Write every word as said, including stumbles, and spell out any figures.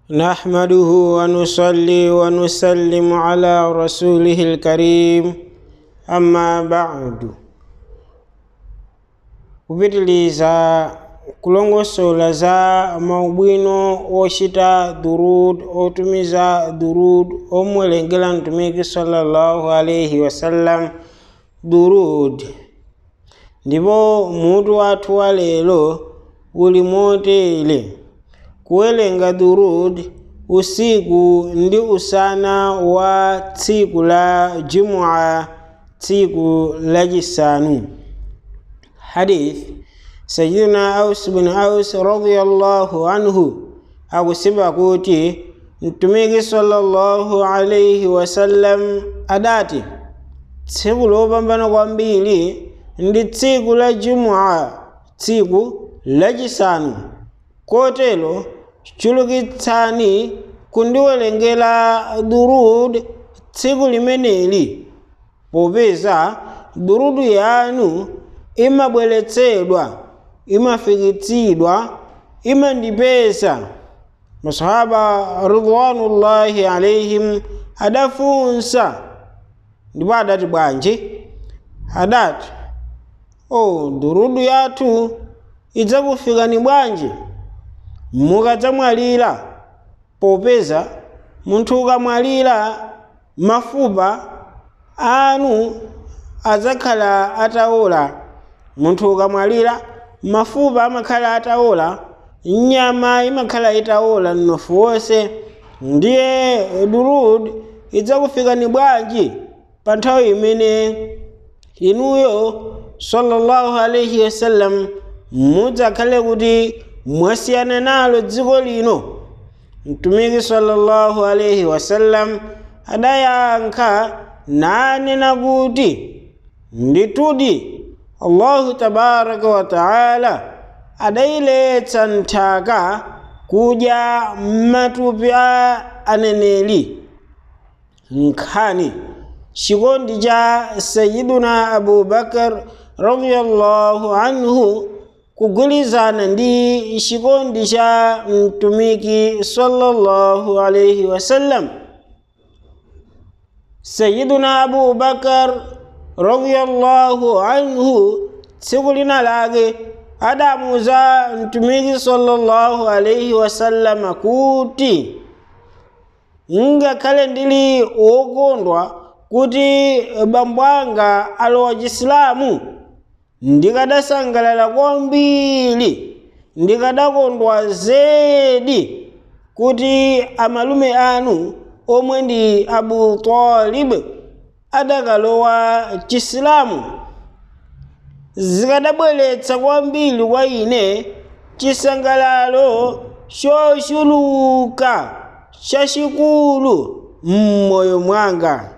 نحمده ونصلي ونسلم على رسوله الكريم أما بعد kupitiliza kulongosola za maubwino oshita durud otumiza durud omwelengela mtumiki sallallahu alayhi wasallam durud ndipo mutu wathu wa lero uli motele kuwelenga durud usiku ndi usana wa tsiku la Jumua, tsiku la jisanu. Hadith Sayyidina Aus bin Aus radiyallahu anhu akusiba kuti mtumiki sallallahu alayhi wasallam adati tsiku lopambana kwambiri ndi tsiku la Jumua, tsiku la jisanu. Kotelo chulukitsani kundiwelengela durud tsiku limeneli, popeza durudu yanu imabweretsedwa, imafikitsidwa, imandipeza. Masahaba ridwanullahi alayhim adafunsa, ndipo adati bwanji? Adati, oh, durudu yathu idzakufikani bwanji mukadzamwalira? Popeza munthu ukamwalira mafupa anu adzakhala ataola. Munthu ukamwalira mafupa amakhala ataola, nyama imakhala itaola mnofu wonse. Ndiye durud idzakufikani bwanji pa nthawi imene inuyo sallallahu alayhi wasallam mudzakhale kuti mwasiyana nalo dziko lino? Mtumiki sallallahu alayhi wasallam adayankha nanena kuti nditudi Allahu tabaraka wa taala adayiletsa nthaka kudya matupi a aneneri. Nkhani chikondi cha Sayyiduna Abu Bakar radiyallahu anhu kugulizana ndi chikondi cha mtumiki sallallahu alayhi wasallam. Sayyiduna Abu Bakar radiyallahu anhu tsiku lina lake adamuza mtumiki sallallahu alayhi wasallam kuti ngakhale ndili wokondwa kuti bambo anga alowa Chisilamu, ndikadasangalala kwambiri, ndikadakondwa zedi kuti amalume anu omwe ndi Abu Talib adakalowa Chisilamu. Zikadabweretsa kwambiri kwa ine chisangalalo chochuluka chachikulu m'moyo mwanga.